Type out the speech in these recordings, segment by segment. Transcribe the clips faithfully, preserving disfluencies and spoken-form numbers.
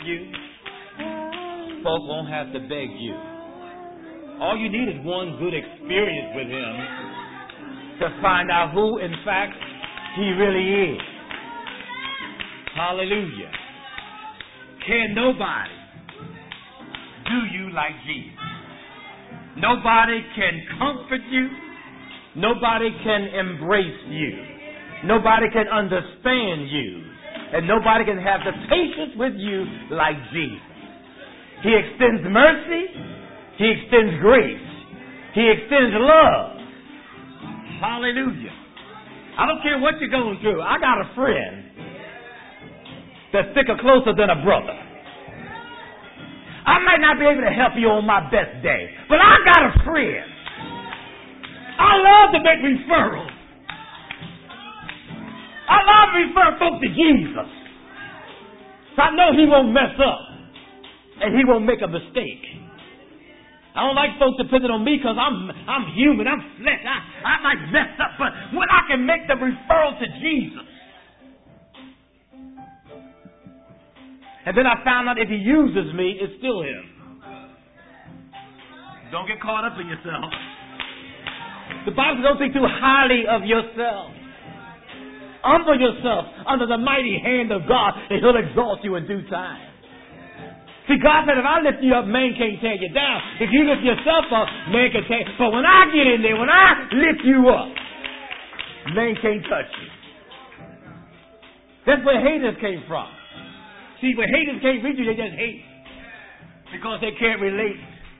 you, folk won't have to beg you. All you need is one good experience with him to find out who, in fact, he really is. Hallelujah. Can nobody do you like Jesus? Nobody can comfort you. Nobody can embrace you. Nobody can understand you. And nobody can have the patience with you like Jesus. He extends mercy. He extends grace. He extends love. Hallelujah. I don't care what you're going through. I got a friend that's thicker, closer than a brother. I might not be able to help you on my best day, but I got a friend. I love to make referrals. I love to refer folks to Jesus. So I know he won't mess up and he won't make a mistake. I don't like folks depending on me because I'm I'm human, I'm flesh. I, I might mess up, but when I can make the referral to Jesus. And then I found out if he uses me, it's still him. Don't get caught up in yourself. The Bible says don't think too highly of yourself. Humble yourself under the mighty hand of God, and he'll exalt you in due time. See, God said, if I lift you up, man can't tear you down. If you lift yourself up, man can tear you. But when I get in there, when I lift you up, man can't touch you. That's where haters came from. See, when haters can't reach you, they just hate. Because they can't relate.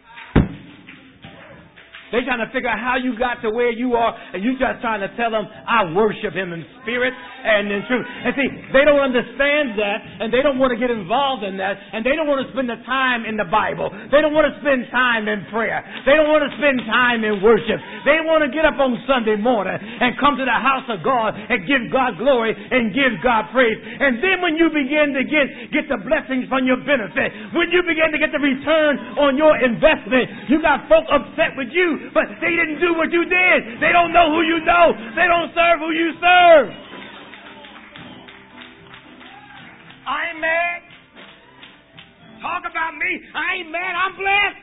They're trying to figure out how you got to where you are, and you just trying to tell them, I worship him in spirit and in truth. And see, they don't understand that, and they don't want to get involved in that, and they don't want to spend the time in the Bible. They don't want to spend time in prayer. They don't want to spend time in worship. They want to get up on Sunday morning and come to the house of God and give God glory and give God praise. And then when you begin to get, get the blessings from your benefit, when you begin to get the return on your investment, you got folk upset with you. But they didn't do what you did. They don't know who you know. They don't serve who you serve. I ain't mad. Talk about me. I ain't mad. I'm blessed.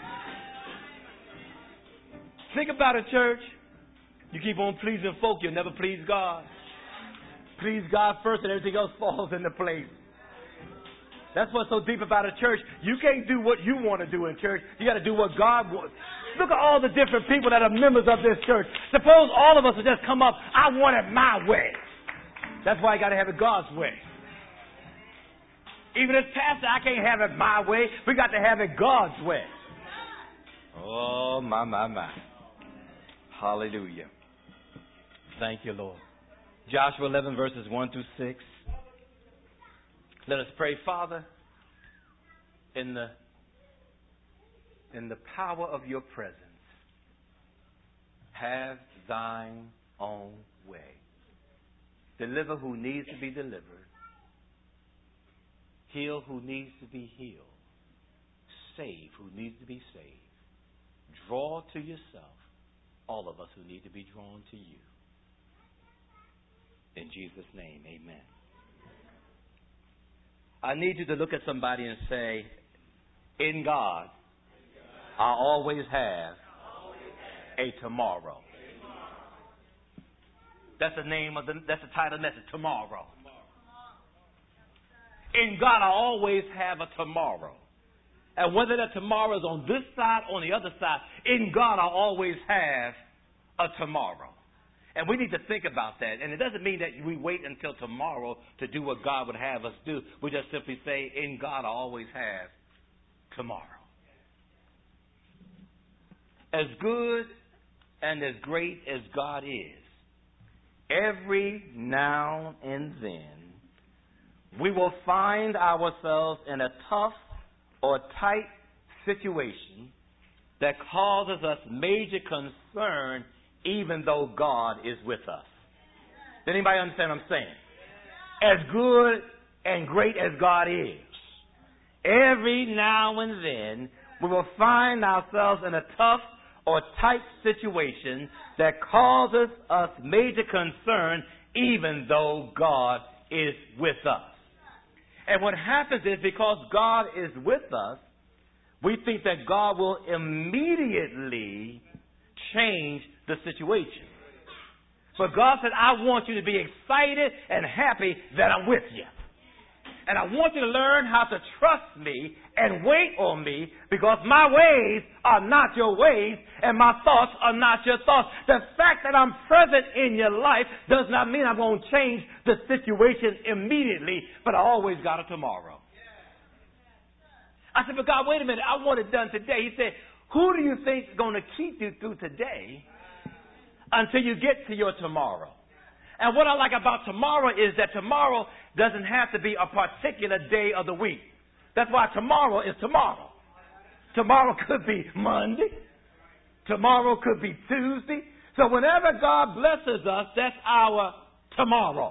Think about it, church. You keep on pleasing folk, you'll never please God. Please God first and everything else falls into place. That's what's so deep about a church. You can't do what you want to do in church. You got to do what God wants. Look at all the different people that are members of this church. Suppose all of us would just come up, I want it my way. That's why you got to have it God's way. Even as pastor, I can't have it my way. We got to have it God's way. Oh, my, my, my. Hallelujah. Thank you, Lord. Joshua eleven, verses one through six. Let us pray, Father, in the, in the power of your presence, have thine own way. Deliver who needs to be delivered. Heal who needs to be healed. Save who needs to be saved. Draw to yourself all of us who need to be drawn to you. In Jesus' name, amen. I need you to look at somebody and say, in God, I always have a tomorrow. That's the name of the, that's the title of the message, tomorrow. In God, I always have a tomorrow. And whether that tomorrow is on this side or on the other side, in God, I always have a tomorrow. And we need to think about that. And it doesn't mean that we wait until tomorrow to do what God would have us do. We just simply say, in God, I always have tomorrow. As good and as great as God is, every now and then, we will find ourselves in a tough or tight situation that causes us major concern even though God is with us. Does anybody understand what I'm saying? As good and great as God is, every now and then we will find ourselves in a tough or tight situation that causes us major concern even though God is with us. And what happens is because God is with us, we think that God will immediately change the situation. But God said, I want you to be excited and happy that I'm with you. And I want you to learn how to trust me and wait on me because my ways are not your ways and my thoughts are not your thoughts. The fact that I'm present in your life does not mean I'm going to change the situation immediately, but I always got a tomorrow. I said, but God, wait a minute. I want it done today. He said, who do you think is going to keep you through today until you get to your tomorrow? And what I like about tomorrow is that tomorrow doesn't have to be a particular day of the week. That's why tomorrow is tomorrow. Tomorrow could be Monday. Tomorrow could be Tuesday. So whenever God blesses us, that's our tomorrow.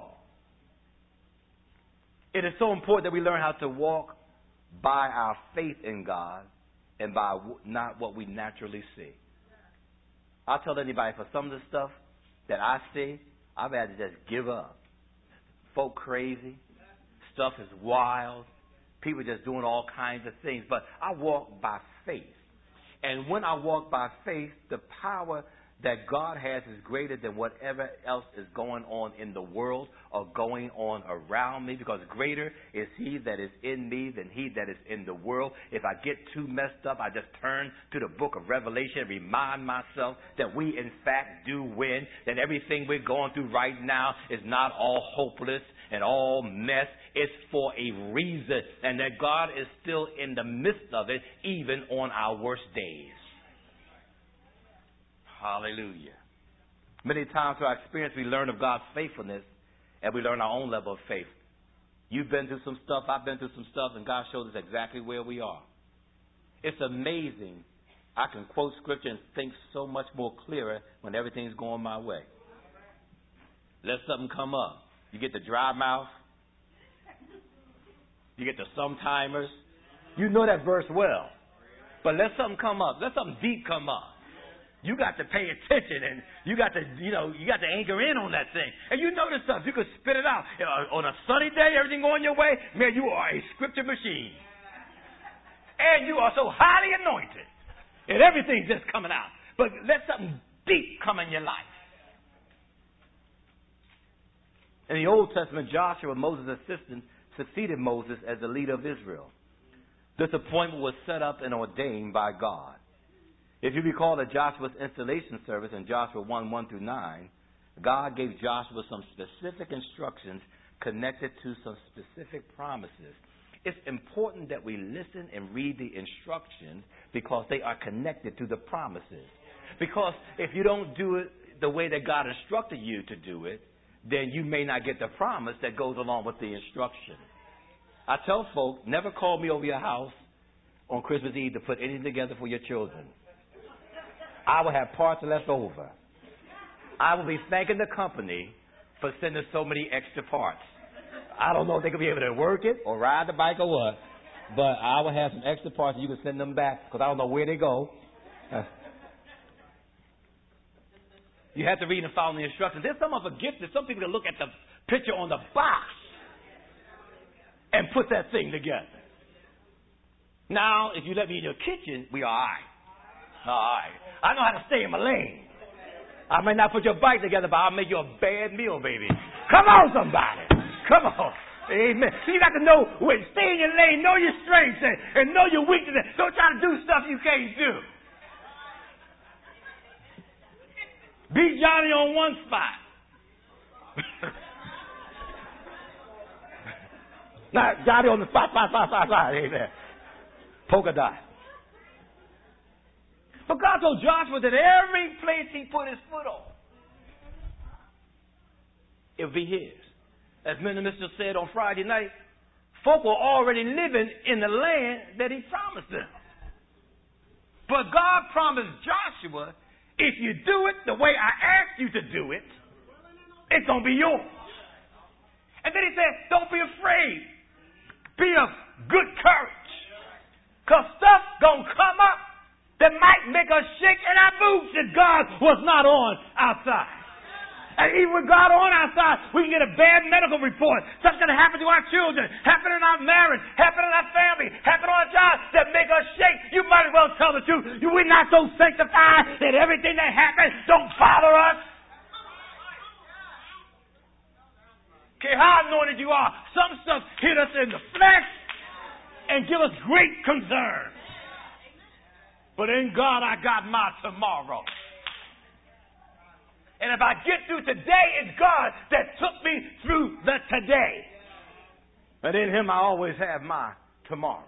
It is so important that we learn how to walk by our faith in God and by not what we naturally see. I'll tell anybody, for some of the stuff that I see, I've had to just give up. Folk crazy. Stuff is wild. People just doing all kinds of things. But I walk by faith. And when I walk by faith, the power that God has is greater than whatever else is going on in the world or going on around me, because greater is He that is in me than he that is in the world. If I get too messed up, I just turn to the book of Revelation and remind myself that we in fact do win, that everything we're going through right now is not all hopeless and all mess. It's for a reason, and that God is still in the midst of it, even on our worst days. Hallelujah. Many times through our experience, we learn of God's faithfulness and we learn our own level of faith. You've been through some stuff, I've been through some stuff, and God shows us exactly where we are. It's amazing. I can quote scripture and think so much more clearer when everything's going my way. Let something come up. You get the dry mouth. You get the sometimers. You know that verse well. But let something come up. Let something deep come up. You got to pay attention, and you got to, you know, you got to anchor in on that thing. And you know this stuff. You could spit it out. On a sunny day, everything going your way, man, you are a scripture machine. And you are so highly anointed. And everything's just coming out. But let something deep come in your life. In the Old Testament, Joshua, Moses' assistant, succeeded Moses as the leader of Israel. This appointment was set up and ordained by God. If you recall that Joshua's installation service in Joshua one, one through nine, God gave Joshua some specific instructions connected to some specific promises. It's important that we listen and read the instructions because they are connected to the promises. Because if you don't do it the way that God instructed you to do it, then you may not get the promise that goes along with the instruction. I tell folk, never call me over your house on Christmas Eve to put anything together for your children. I will have parts left over. I will be thanking the company for sending so many extra parts. I don't know if they could be able to work it or ride the bike or what, but I will have some extra parts and you can send them back because I don't know where they go. Uh, you have to read and follow the instructions. There's some of a gift that some people can look at the picture on the box and put that thing together. Now, if you let me in your kitchen, we are all right. All right. I know how to stay in my lane. I may not put your bike together, but I'll make you a bad meal, baby. Come on, somebody. Come on. Amen. So you got to know when, stay in your lane, know your strengths, and, and know your weaknesses. Don't try to do stuff you can't do. Beat Johnny on one spot. Now, Johnny on the spot, spot, spot, spot, spot. Amen. Polka dot. But God told Joshua that every place he put his foot on, it would be his. As Minister said on Friday night, folk were already living in the land that he promised them. But God promised Joshua, if you do it the way I asked you to do it, it's going to be yours. And then he said, don't be afraid. Be of good courage. Because stuff going to come up that might make us shake in our boots if God was not on our side. And even with God on our side, we can get a bad medical report. Something's going to happen to our children, happen in our marriage, happen in our family, happen on a job that make us shake. You might as well tell the truth. We're not so sanctified that everything that happens don't bother us. Care how anointed you are, some stuff hit us in the flesh and give us great concern. But in God, I got my tomorrow. And if I get through today, it's God that took me through the today. And in Him, I always have my tomorrow.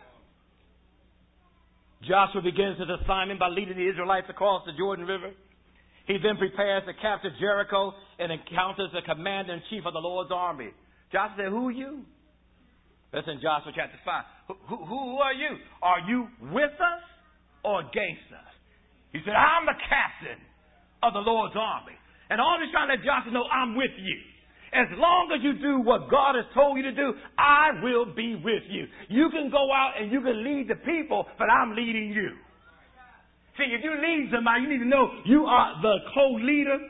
Joshua begins his assignment by leading the Israelites across the Jordan River. He then prepares to capture Jericho and encounters the commander-in-chief of the Lord's army. Joshua said, who are you? That's in Joshua chapter five. Who, who, who are you? Are you with us or against us? He said, I'm the captain of the Lord's army. And all he's trying to let Joshua know, I'm with you. As long as you do what God has told you to do, I will be with you. You can go out and you can lead the people, but I'm leading you. See, if you lead somebody, you need to know you are the co-leader.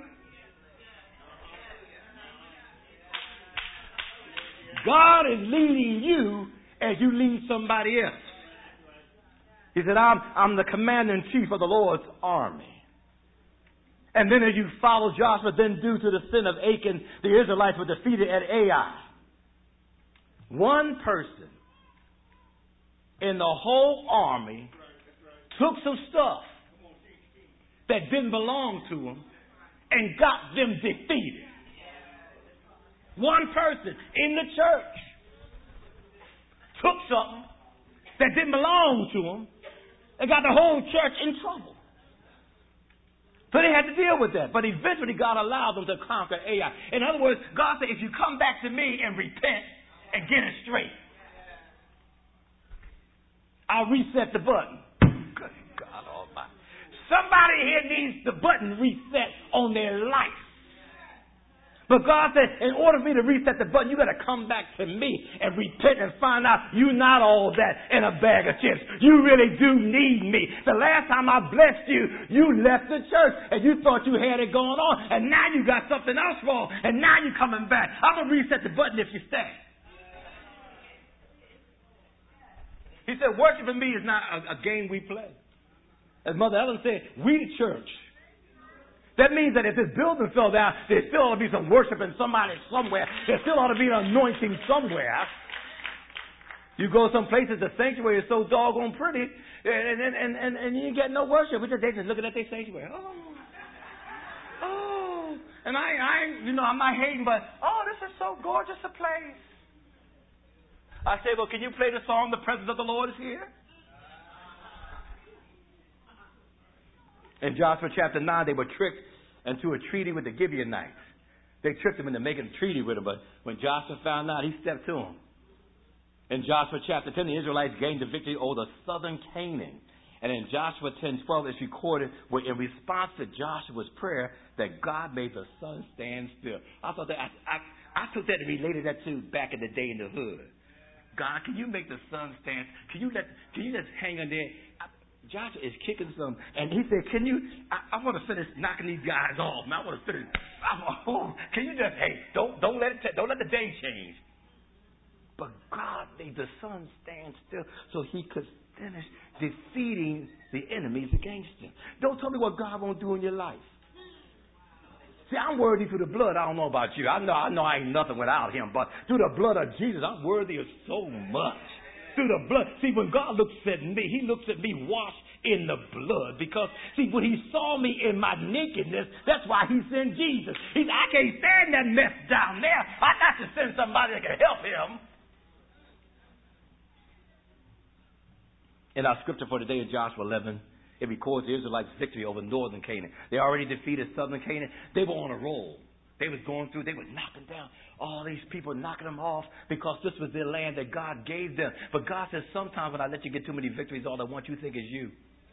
God is leading you as you lead somebody else. He said, I'm, I'm the commander-in-chief of the Lord's army. And then as you follow Joshua, then due to the sin of Achan, the Israelites were defeated at Ai. One person in the whole army took some stuff that didn't belong to them and got them defeated. One person in the church took something that didn't belong to them and got the whole church in trouble. So they had to deal with that. But eventually God allowed them to conquer Ai. In other words, God said, if you come back to me and repent and get it straight, I'll reset the button. Good God Almighty. Somebody here needs the button reset on their life. But God said, in order for me to reset the button, you got to come back to me and repent and find out you're not all that in a bag of chips. You really do need me. The last time I blessed you, you left the church and you thought you had it going on, and now you got something else wrong, and now you're coming back. I'm going to reset the button if you stay. He said, worshiping me is not a, a game we play. As Mother Ellen said, we the church. That means that if this building fell down, there still ought to be some worshiping somebody somewhere. There still ought to be an anointing somewhere. You go some places, the sanctuary is so doggone pretty, and and and, and, and you get no worship. They just looking at their sanctuary. Oh, oh, and I, I, you know, I'm not hating, but oh, this is so gorgeous a place. I say, well, can you play the song, "The Presence of the Lord is Here"? In Joshua chapter nine, they were tricked into a treaty with the Gibeonites. They tricked them into making a treaty with them, but when Joshua found out, he stepped to them. In Joshua chapter ten, the Israelites gained the victory over the southern Canaan. And in Joshua ten twelve, it's recorded where in response to Joshua's prayer that God made the sun stand still. I thought that I, I, I took that and related that to back in the day in the hood. God, can you make the sun stand? Can you let? Can you just hang on there? I, Joshua is kicking some, and he said, "Can you? I, I want to finish knocking these guys off. Man, I want to finish. I'm, oh, can you just? Hey, don't don't let it. T- don't let the day change." But God made the sun stand still so He could finish defeating the enemies against Him. Don't tell me what God won't do in your life. See, I'm worthy through the blood. I don't know about you. I know I know I ain't nothing without Him, but through the blood of Jesus, I'm worthy of so much. Through the blood. See, when God looks at me, He looks at me washed in the blood. Because, see, when He saw me in my nakedness, that's why He sent Jesus. He said, I can't stand that mess down there. I got to send somebody that can help him. In our scripture for today in Joshua eleven, it records the Israelites' victory over northern Canaan. They already defeated southern Canaan. They were on a roll. They was going through, they were knocking down all these people, knocking them off because this was their land that God gave them. But God says, sometimes when I let you get too many victories, all I want you to think is you.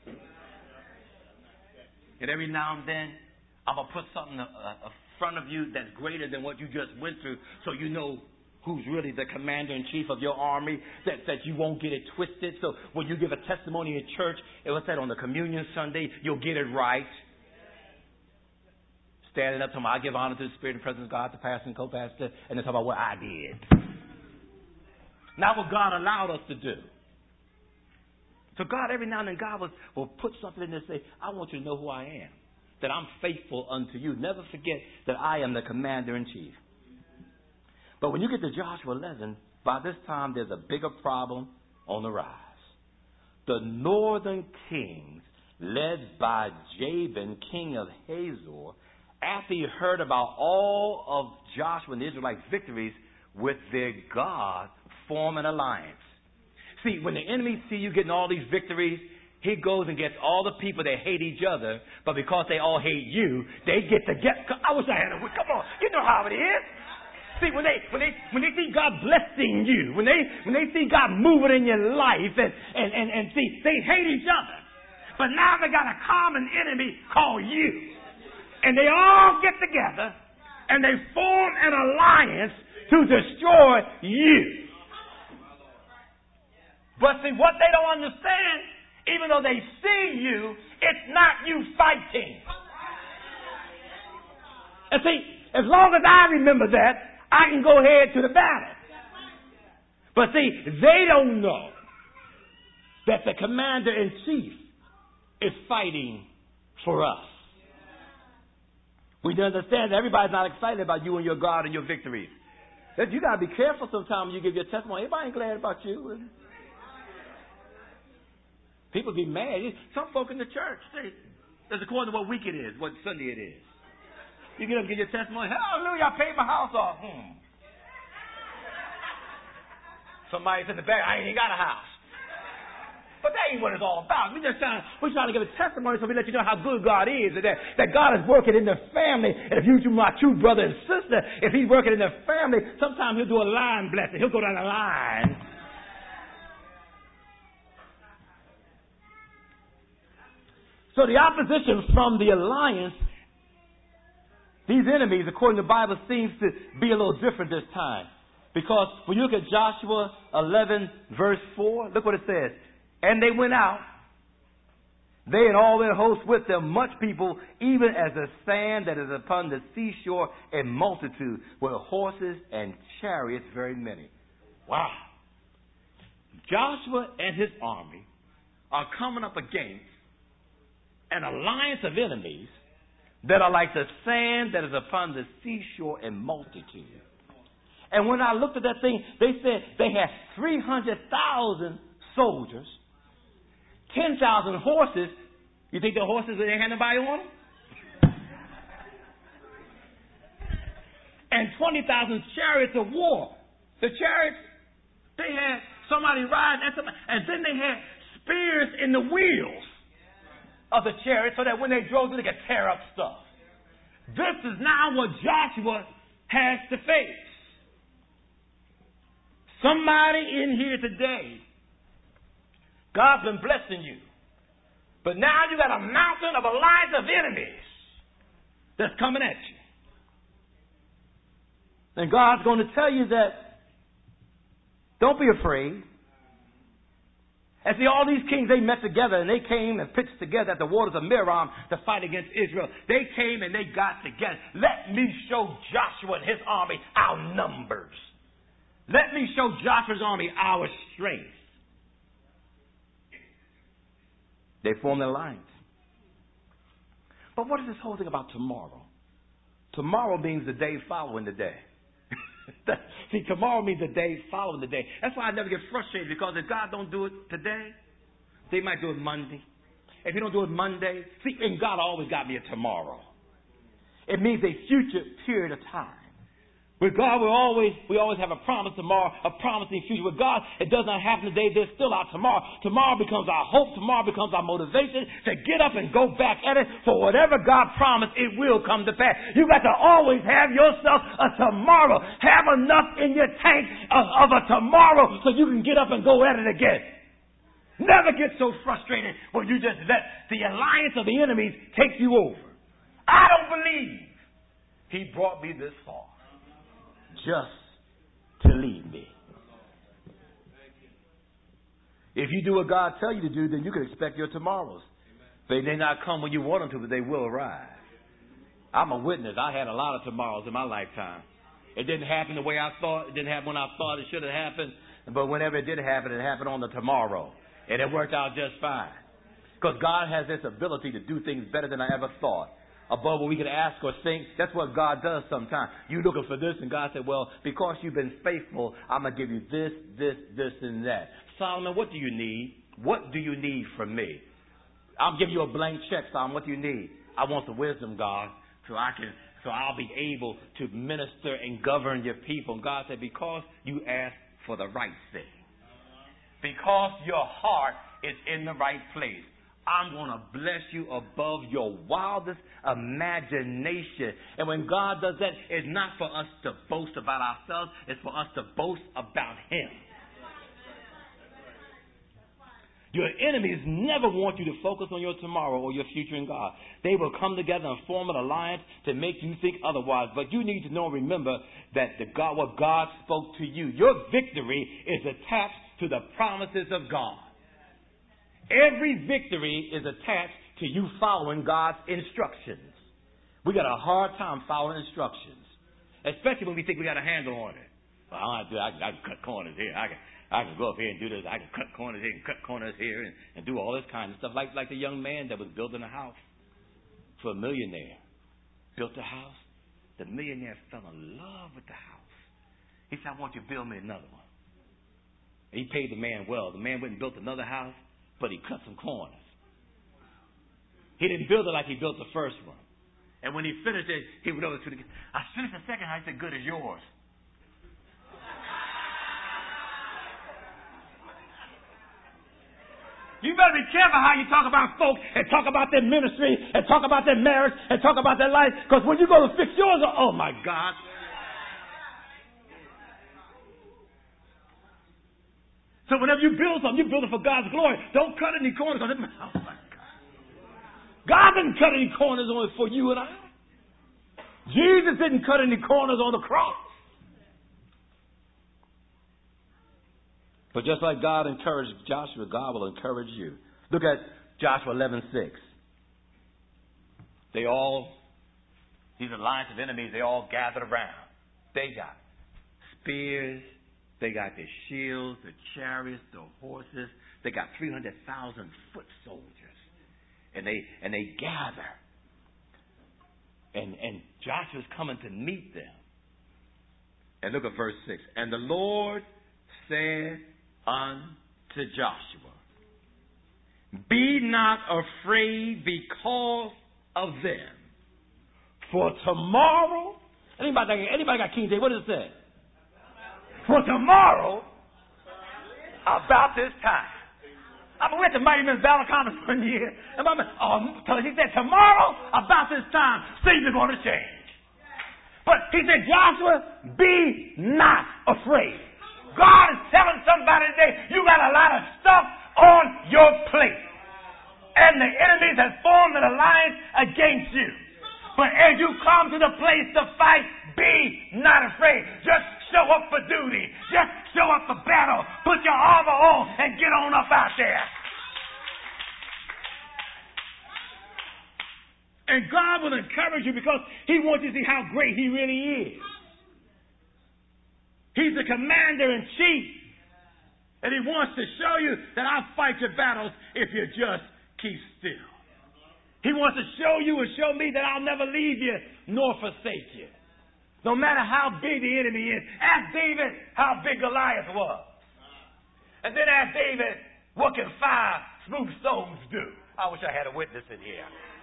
And every now and then, I'm going to put something in front of you that's greater than what you just went through so you know who's really the commander-in-chief of your army, that, that you won't get it twisted. So when you give a testimony in church, it was said on the communion Sunday, you'll get it right. standing up to him, I give honor to the Spirit and presence of God, the pastor and co-pastor, and then talk about what I did. Not what God allowed us to do. So God, every now and then, God will, will put something in there and say, I want you to know who I am, that I'm faithful unto you. Never forget that I am the commander-in-chief. But when you get to Joshua eleven, by this time there's a bigger problem on the rise. The northern kings, led by Jabin, king of Hazor, after he heard about all of Joshua and the Israelites' victories with their God, form an alliance. See, when the enemy see you getting all these victories, he goes and gets all the people that hate each other, but because they all hate you, they get together. I wish I had a come on, you know how it is. See, when they when they when they see God blessing you, when they when they see God moving in your life, and and and, and see they hate each other, but now they got a common enemy called you, and they all get together and they form an alliance to destroy you. But see, what they don't understand, even though they see you, it's not you fighting. And see, as long as I remember that, I can go ahead to the battle. But see, they don't know that the commander-in-chief is fighting for us. We need to understand that everybody's not excited about you and your God and your victories. You got to be careful sometimes when you give your testimony. Everybody ain't glad about you. People be mad. Some folk in the church, see, that's according to what week it is, what Sunday it is. You get up and give your testimony. Hallelujah, I paid my house off. Hmm. Somebody's in the back. I ain't even got a house. But that ain't what it's all about. We just trying, we're trying to give a testimony so we let you know how good God is. And that, that God is working in the family. And if you do my true brother and sister, if he's working in the family, sometimes he'll do a line blessing. He'll go down the line. So the opposition from the alliance, these enemies, according to the Bible, seems to be a little different this time. Because when you look at Joshua eleven, verse four, look what it says. And they went out, they and all their hosts with them, much people, even as the sand that is upon the seashore, in multitude, with horses and chariots very many. Wow. Joshua and his army are coming up against an alliance of enemies that are like the sand that is upon the seashore in multitude. And when I looked at that thing, they said they had three hundred thousand soldiers, ten thousand horses. You think the horses, they had nobody on them? And twenty thousand chariots of war. The chariots, they had somebody riding, and, somebody, and then they had spears in the wheels of the chariot so that when they drove, they could tear up stuff. This is now what Joshua has to face. Somebody in here today, God's been blessing you. But now you got a mountain of a line of enemies that's coming at you. And God's going to tell you that don't be afraid. And see, all these kings, they met together and they came and pitched together at the waters of Merom to fight against Israel. They came and they got together. Let me show Joshua and his army our numbers. Let me show Joshua's army our strength. They formed an alliance. But what is this whole thing about tomorrow? Tomorrow means the day following the day. See, tomorrow means the day following the day. That's why I never get frustrated, because if God don't do it today, they might do it Monday. If he don't do it Monday, see, and God always got me a tomorrow. It means a future period of time. With God, we always we always have a promise tomorrow, a promising future. With God, it does not happen today. There's still our tomorrow. Tomorrow becomes our hope. Tomorrow becomes our motivation to get up and go back at it. For whatever God promised, it will come to pass. You got to always have yourself a tomorrow. Have enough in your tank of, of a tomorrow so you can get up and go at it again. Never get so frustrated when you just let the alliance of the enemies take you over. I don't believe he brought me this far just to leave me. If you do what God tells you to do, then you can expect your tomorrows. They may not come when you want them to, but they will arrive. I'm a witness. I had a lot of tomorrows in my lifetime. It didn't happen the way I thought. It didn't happen when I thought it should have happened. But whenever it did happen, it happened on the tomorrow. And it worked out just fine. Because God has this ability to do things better than I ever thought. Above what we could ask or think. That's what God does sometimes. You looking for this and God said, well, because you've been faithful, I'm going to give you this, this, this, and that. Solomon, what do you need? What do you need from me? I'll give you a blank check, Solomon. What do you need? I want the wisdom, God, so I can, so I'll be able to minister and govern your people. And God said, because you asked for the right thing. Because your heart is in the right place. I'm going to bless you above your wildest imagination. And when God does that, it's not for us to boast about ourselves. It's for us to boast about Him. Your enemies never want you to focus on your tomorrow or your future in God. They will come together and form an alliance to make you think otherwise. But you need to know and remember that the God, what God spoke to you, your victory is attached to the promises of God. Every victory is attached to you following God's instructions. We got a hard time following instructions, especially when we think we got a handle on it. Well, I, do, I, I can cut corners here. I can, I can go up here and do this. I can cut corners here and cut corners here and, and do all this kind of stuff. Like, like the young man that was building a house for a millionaire. Built a house. The millionaire fell in love with the house. He said, I want you to build me another one. And he paid the man well. The man went and built another house, but he cut some corners. He didn't build it like he built the first one. And when he finished it, he went over to the I finished the second house. He said, good as yours. You better be careful how you talk about folks and talk about their ministry and talk about their marriage and talk about their life. Because when you go to fix yours, oh my God. So whenever you build something, you build it for God's glory. Don't cut any corners on it. Oh my God. God didn't cut any corners on it for you and I. Jesus didn't cut any corners on the cross. But just like God encouraged Joshua, God will encourage you. Look at Joshua eleven six. They all, these alliance of enemies, they all gathered around. They got spears. They got their shields, the chariots, the horses. They got three hundred thousand foot soldiers. And they and they gather. And, and Joshua's coming to meet them. And look at verse six. And the Lord said unto Joshua, be not afraid because of them. For tomorrow, anybody, anybody got King James? What does it say? For tomorrow, about this time. I went to Mighty Men's Battle Conference one year. And my man, oh, he said, tomorrow, about this time, things are going to change. But he said, Joshua, be not afraid. God is telling somebody today, you got a lot of stuff on your plate. And the enemies have formed an alliance against you. But as you come to the place to fight, be not afraid. Just show up for duty. Just show up for battle. Put your armor on and get on up out there. And God will encourage you because He wants you to see how great He really is. He's the commander-in-chief. And He wants to show you that I'll fight your battles if you just keep still. He wants to show you and show me that I'll never leave you nor forsake you. No matter how big the enemy is. Ask David how big Goliath was. And then ask David, what can five smooth stones do? I wish I had a witness in here.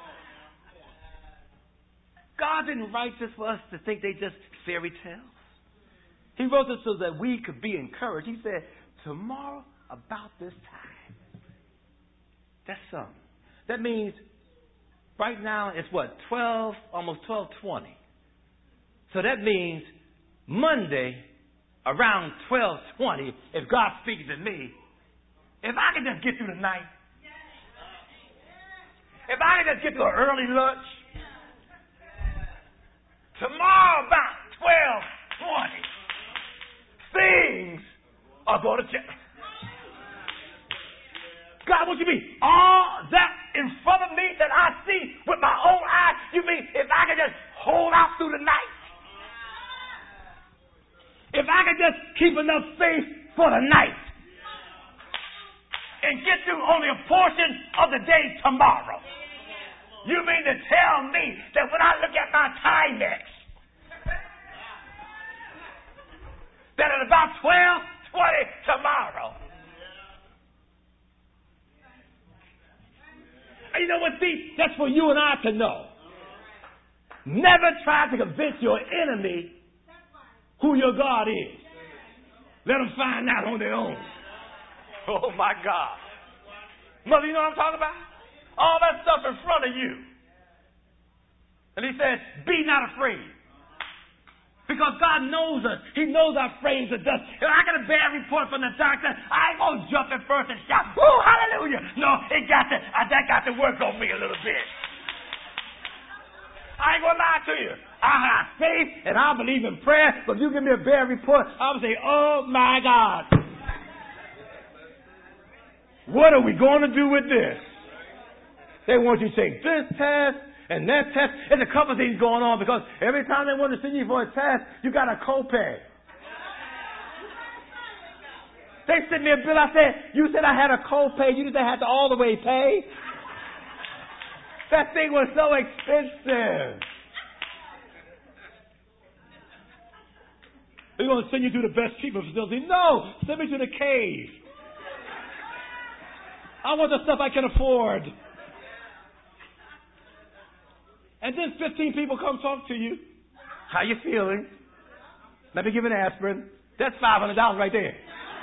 God didn't write this for us to think they just fairy tales. He wrote this so that we could be encouraged. He said, tomorrow about this time. That's something. That means right now it's what, twelve, almost twelve twenty. So that means Monday around twelve twenty, if God speaks to me, if I can just get through the night, if I can just get through an early lunch, tomorrow about twelve twenty, things are going to change. God wants you to be all that in front of me that I see with my own eyes? You mean if I could just hold out through the night? If I could just keep enough faith for the night and get through only a portion of the day tomorrow. You mean to tell me that when I look at my Timex, that at about twelve twenty tomorrow, you know what, see, that's for you and I to know. Never try to convince your enemy who your God is. Let them find out on their own. Oh, my God. Mother, you know what I'm talking about? All that stuff in front of you. And he says, be not afraid. Because God knows us. He knows our frames of dust. If I get a bad report from the doctor, I ain't going to jump in first and shout, woo, hallelujah. No, it got to, that got to work on me a little bit. I ain't going to lie to you. I have faith and I believe in prayer. But if you give me a bad report, I'll say, oh, my God. What are we going to do with this? They want you to take this test and that test. There's a couple of things going on because every time they want to send you for a test, you got a copay. They sent me a bill. I said, you said I had a copay. You said I had to all the way pay. That thing was so expensive. They're going to send you to the best treatment facility. No, send me to the cave. I want the stuff I can afford. And then fifteen people come talk to you. How you feeling? Let me give you an aspirin. That's five hundred dollars right there.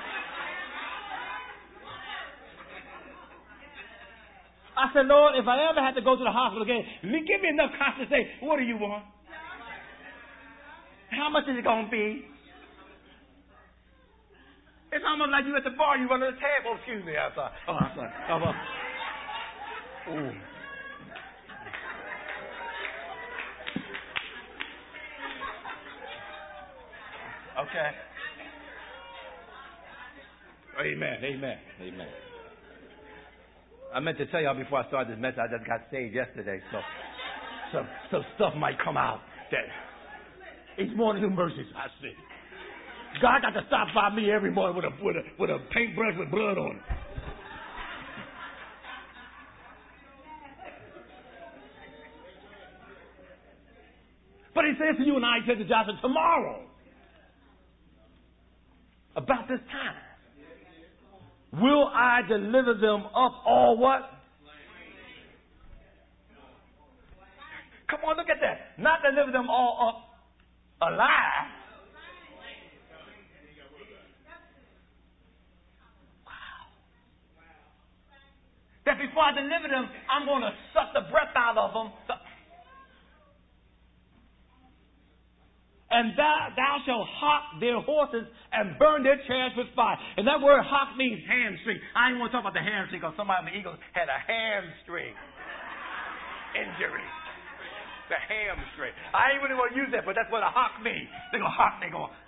I said, Lord, if I ever had to go to the hospital again, give me enough confidence to say, what do you want? How much is it going to be? It's almost like you at the bar, you run to the tab. Oh, excuse me. I'm sorry. Oh, I'm sorry. Oh, oh. Ooh. Okay. Amen. Amen. Amen. I meant to tell y'all before I started this message, I just got saved yesterday, so some some stuff might come out that each morning new mercies I see. God got to stop by me every morning with a with a with a paintbrush with blood on it. But he says to you and I, he said to Joshua, tomorrow, about this time, will I deliver them up all what? Come on, look at that. Not deliver them all up alive. Wow. That before I deliver them, I'm going to suck the breath out of them. And thou, thou shalt hock their horses and burn their chariots with fire. And that word hock means hamstring. I ain't want to talk about the hamstring because somebody in the Eagles had a hamstring injury. The hamstring. I ain't really want to use that, but that's what a hock means. They're going to hock, they're going to.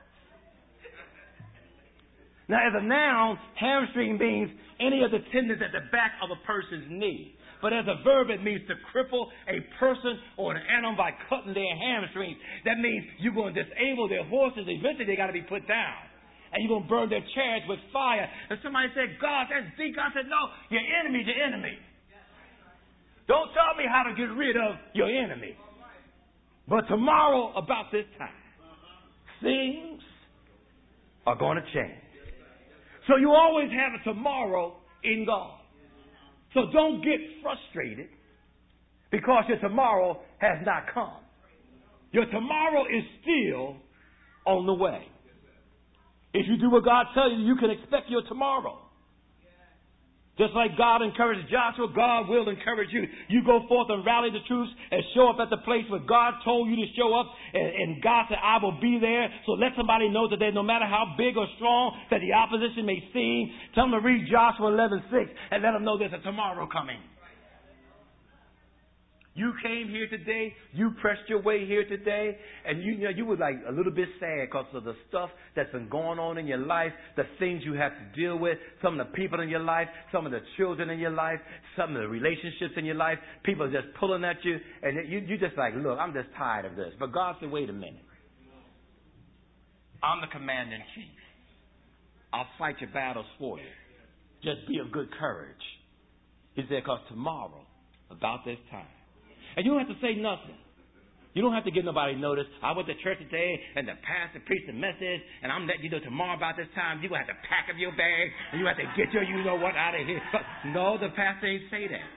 Now, as a noun, hamstring means any of the tendons at the back of a person's knee. But as a verb, it means to cripple a person or an animal by cutting their hamstrings. That means you're going to disable their horses. Eventually, they got to be put down. And you're going to burn their chariots with fire. And somebody said, God, that's deep. God said, no, your enemy's your enemy. Don't tell me how to get rid of your enemy. But tomorrow, about this time, things are going to change. So you always have a tomorrow in God. So don't get frustrated because your tomorrow has not come. Your tomorrow is still on the way. If you do what God tells you, you can expect your tomorrow. Just like God encouraged Joshua, God will encourage you. You go forth and rally the troops and show up at the place where God told you to show up. And, and God said, I will be there. So let somebody know that no matter how big or strong that the opposition may seem, tell them to read Joshua eleven six and let them know there's a tomorrow coming. You came here today, you pressed your way here today, and you, you know, you were like a little bit sad because of the stuff that's been going on in your life, the things you have to deal with, some of the people in your life, some of the children in your life, some of the relationships in your life. People are just pulling at you, and you, you just like, look, I'm just tired of this. But God said, wait a minute. I'm the commander-in-chief. I'll fight your battles for you. Just be of good courage. He said, because tomorrow, about this time, and you don't have to say nothing. You don't have to give nobody notice. I went to church today, and the pastor preached a message, and I'm letting you know tomorrow about this time, you're going to have to pack up your bag, and you have to get your you-know-what out of here. But no, the pastor ain't say that.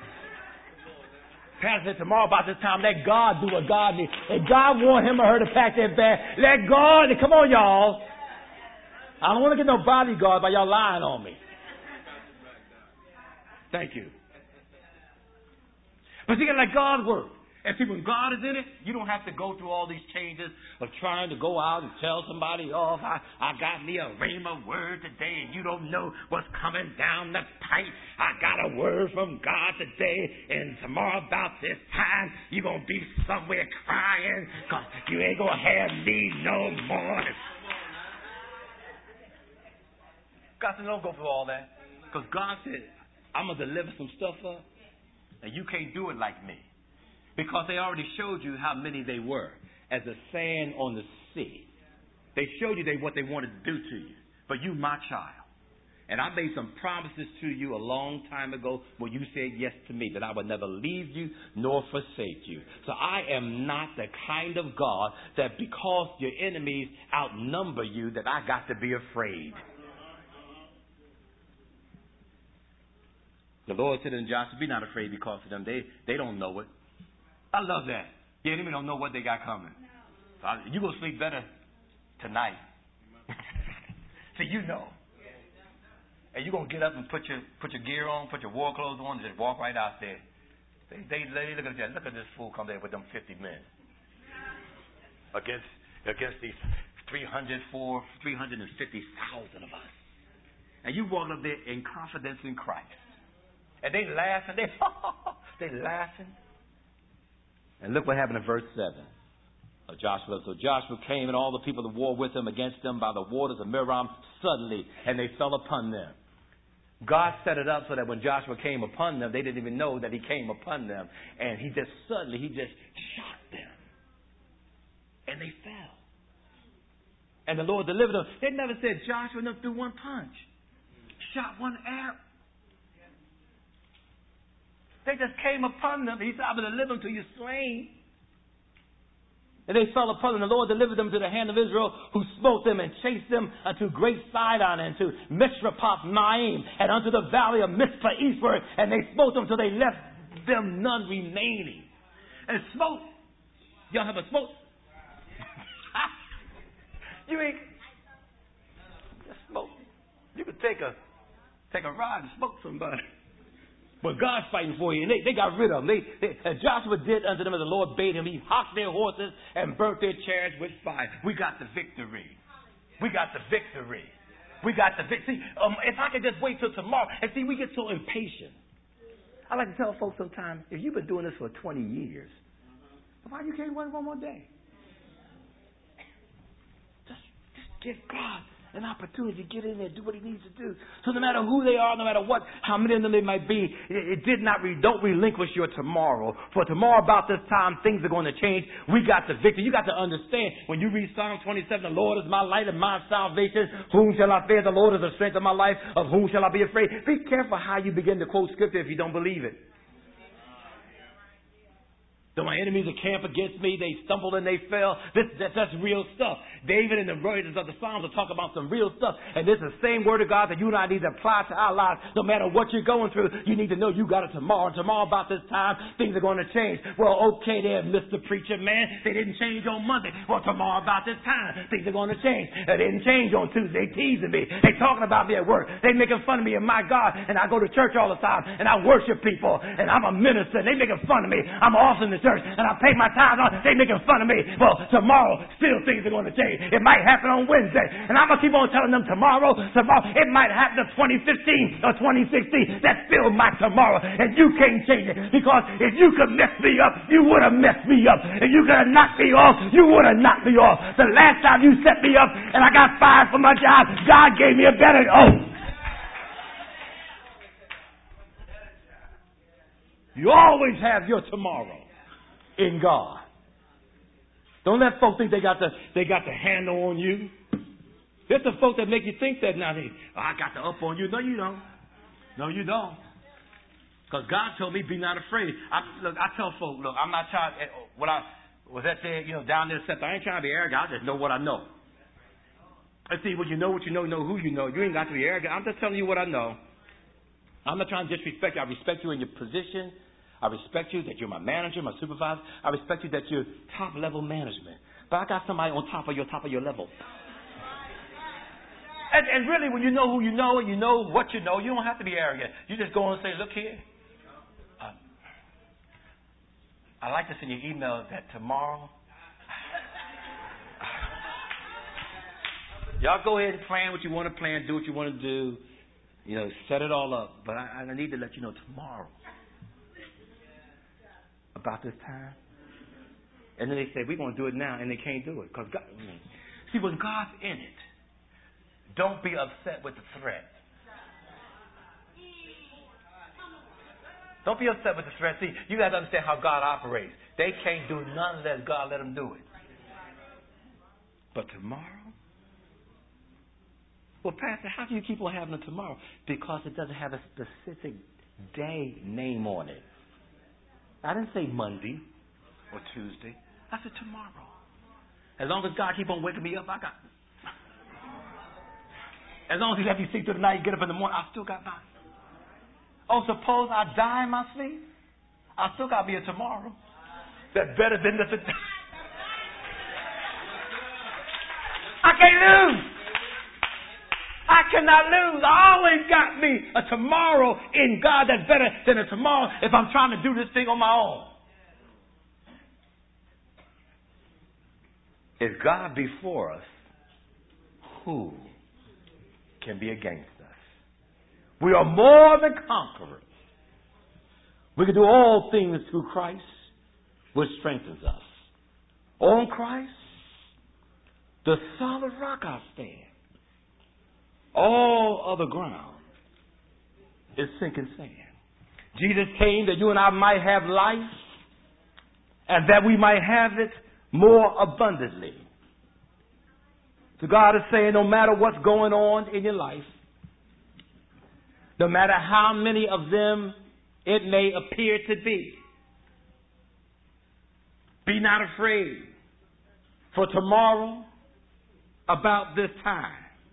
Pastor said, tomorrow about this time, let God do what God needs. If God want him or her to pack their bag, let God. Come on, y'all. I don't want to get no bodyguard by y'all lying on me. Thank you. But you got to let God work. And see, when God is in it, you don't have to go through all these changes of trying to go out and tell somebody, oh, I, I got me a rhema word today, and you don't know what's coming down the pipe. I got a word from God today, and tomorrow about this time, you're going to be somewhere crying because you ain't going to have me no more. God said, don't go through all that. Because God said, I'm going to deliver some stuff up. And you can't do it like me. Because they already showed you how many they were. As the sand on the sea. They showed you they, what they wanted to do to you. But you, my child. And I made some promises to you a long time ago when you said yes to me. That I would never leave you nor forsake you. So I am not the kind of God that because your enemies outnumber you that I got to be afraid. The Lord said in Joshua, be not afraid because of them. They they don't know it. I love that. The enemy don't know what they got coming. So I, you going to sleep better tonight. So you know. And you're going to get up and put your put your gear on, put your war clothes on, and just walk right out there. They, they, they look at that. Look at this fool come there with them fifty men. Against against these three hundred four, three hundred fifty thousand of us. And you walk up there in confidence in Christ. And they laughing. They they laughing. And look what happened in verse seven of Joshua. So Joshua came and all the people of war with him against them by the waters of Merom suddenly, and they fell upon them. God set it up so that when Joshua came upon them, they didn't even know that he came upon them. And he just suddenly, he just shot them. And they fell. And the Lord delivered them. They never said Joshua enough threw one punch. Shot one arrow. They just came upon them. He said, I will deliver them to you slain. And they fell upon them. The Lord delivered them to the hand of Israel, who smote them and chased them unto great Sidon and to Mishrapoth Maim and unto the valley of Mizpah eastward. And they smote them till they left them none remaining. And smote. Y'all have a smoke? You ain't just smoke. You could take a take a ride and smoke somebody. But God's fighting for you, and they, they got rid of them. They, they, and Joshua did unto them as the Lord bade him. He hocked their horses and burnt their chariots with fire. We got the victory. We got the victory. We got the victory. Um, if I could just wait till tomorrow. And see, we get so impatient. I like to tell folks sometimes, if you've been doing this for twenty years, why you can't wait one more day? Just, just give God an opportunity to get in there, do what he needs to do. So no matter who they are, no matter what, how many of them they might be, it, it did not, re, don't relinquish your tomorrow. For tomorrow about this time, things are going to change. We got the victory. You got to understand, when you read Psalm twenty-seven, the Lord is my light and my salvation. Whom shall I fear? The Lord is the strength of my life. Of whom shall I be afraid? Be careful how you begin to quote scripture if you don't believe it. Though my enemies are camp against me, they stumbled and they fell. This, that, that's real stuff. David and the writers of the Psalms are talking about some real stuff. And this is the same word of God that you and I need to apply to our lives. No matter what you're going through, you need to know you got it tomorrow. And tomorrow about this time, things are going to change. Well, okay there, Mister Preacher Man. They didn't change on Monday. Well, tomorrow about this time, things are going to change. They didn't change on Tuesday. They teasing me. They talking about me at work. They making fun of me and my God. And I go to church all the time. And I worship people. And I'm a minister. And they making fun of me. I'm awesome in the church. church and I pay my tithes on, they making fun of me. Well, tomorrow, still things are going to change. It might happen on Wednesday. And I'm going to keep on telling them tomorrow, tomorrow, it might happen in twenty fifteen or twenty sixteen. That's still my tomorrow. And you can't change it. Because if you could mess me up, you would have messed me up. If you could have knocked me off, you would have knocked me off. The last time you set me up and I got fired from my job, God gave me a better, oh. You always have your tomorrow in God. Don't let folks think they got the they got the handle on you. There's some folks that make you think that now. They, oh, I got the up on you. No, you don't. No, you don't. Because God told me, be not afraid. I, look, I tell folks, look, I'm not trying. What I was that there, you know, down there. Except I ain't trying to be arrogant. I just know what I know. And see, when you know what you know, you know who you know. You ain't got to be arrogant. I'm just telling you what I know. I'm not trying to disrespect you. I respect you in your position. I respect you that you're my manager, my supervisor. I respect you that you're top level management. But I got somebody on top of your top of your level. And, and really, when you know who you know and you know what you know, you don't have to be arrogant. You just go and say, look here. Uh, I'd like to send you an email that tomorrow. Y'all go ahead and plan what you want to plan, do what you want to do. You know, set it all up. But I, I need to let you know tomorrow. About this time. And then they say, we're going to do it now, and they can't do it. Because God, see, when God's in it, don't be upset with the threat. Don't be upset with the threat. See, you got to understand how God operates. They can't do none unless God let them do it. But tomorrow? Well, Pastor, how can you keep on having it tomorrow? Because it doesn't have a specific day name on it. I didn't say Monday or Tuesday. I said tomorrow. As long as God keep on waking me up, I got it. As long as He let me sleep through the night, get up in the morning, I still got mine. Oh, suppose I die in my sleep? I still got me a tomorrow. That's better than the... I can't lose. I cannot lose. I always got me a tomorrow in God that's better than a tomorrow if I'm trying to do this thing on my own. If God be for us, who can be against us? We are more than conquerors. We can do all things through Christ, which strengthens us. On Christ, the solid rock I stand. All other ground is sinking sand. Jesus came that you and I might have life and that we might have it more abundantly. So God is saying no matter what's going on in your life, no matter how many of them it may appear to be, be not afraid, for tomorrow about this time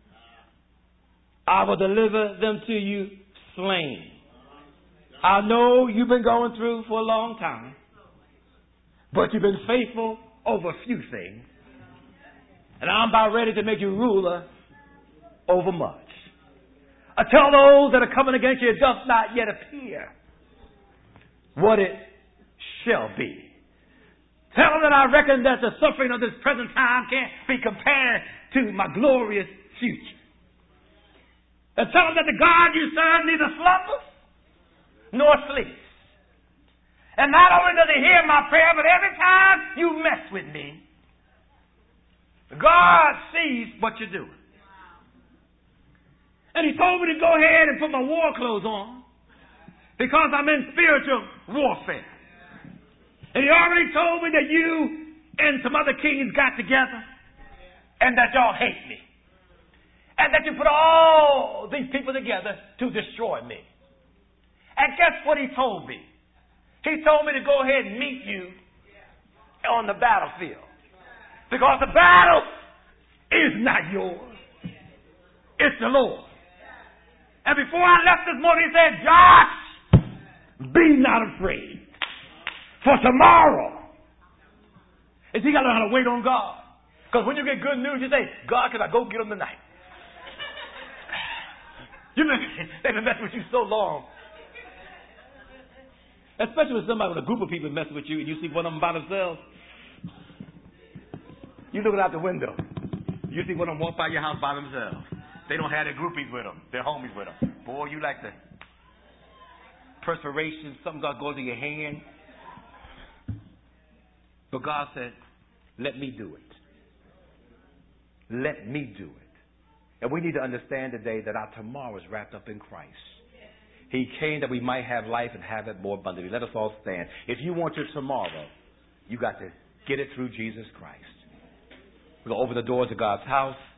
I will deliver them to you slain. I know you've been going through for a long time, but you've been faithful over a few things. And I'm about ready to make you ruler over much. I tell those that are coming against you, it does not yet appear what it shall be. Tell them that I reckon that the suffering of this present time can't be compared to my glorious future. And tell them that the God you serve neither slumbers nor sleeps. And not only does He hear my prayer, but every time you mess with me, God sees what you're doing. And He told me to go ahead and put my war clothes on because I'm in spiritual warfare. And He already told me that you and some other kings got together and that y'all hate me. And that you put all these people together to destroy me. And guess what He told me? He told me to go ahead and meet you on the battlefield. Because the battle is not yours. It's the Lord. And before I left this morning, He said, Josh, be not afraid. For tomorrow. And so you got to learn how to wait on God. Because when you get good news, you say, God, can I go get them tonight? You've been, they've been messing with you so long. Especially when somebody with a group of people messing with you and you see one of them by themselves. You looking out the window. You see one of them walk by your house by themselves. They don't have their groupies with them. Their homies with them. Boy, you like the perspiration. Something got to go to your hand. But God said, let me do it. Let me do it. And we need to understand today that our tomorrow is wrapped up in Christ. He came that we might have life and have it more abundantly. Let us all stand. If you want your tomorrow, you got to get it through Jesus Christ. We'll go over the doors of God's house.